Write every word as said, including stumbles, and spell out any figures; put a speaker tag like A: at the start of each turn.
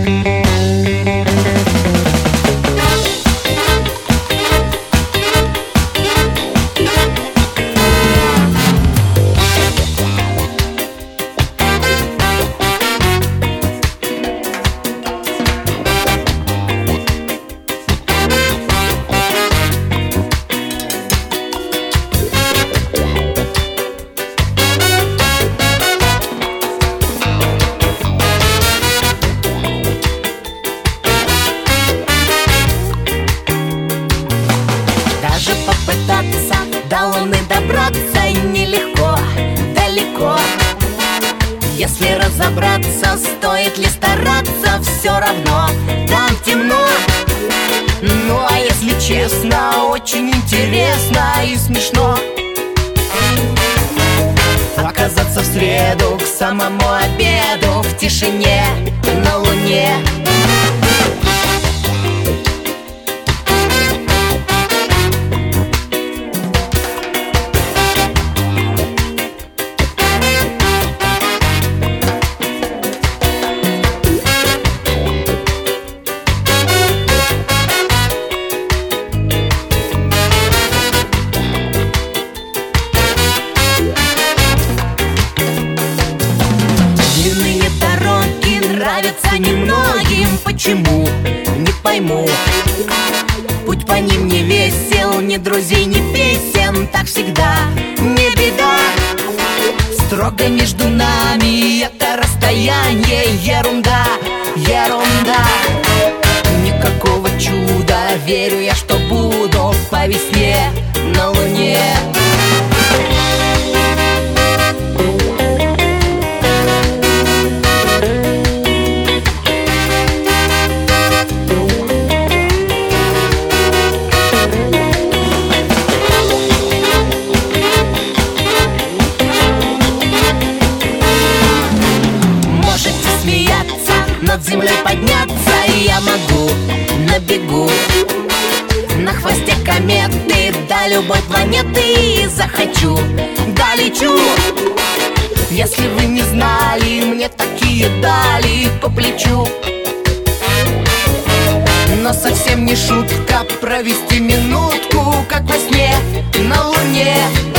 A: До Луны добраться нелегко, далеко. Если разобраться, стоит ли стараться, все равно там темно. Ну а если честно, очень интересно и смешно оказаться в среду к самому обеду в тишине на Луне. Нравится немногим, почему, не пойму. Путь по ним не весел, ни друзей, ни песен, так всегда не беда. Строго между нами это расстояние ерунда, ерунда. Никакого чуда, верю я, что буду по весне на Луне. Над землей подняться я могу на бегу, на хвосте кометы до любой планеты и захочу, долечу. Если вы не знали, мне такие дали по плечу. Но совсем не шутка провести минутку, как во сне на Луне.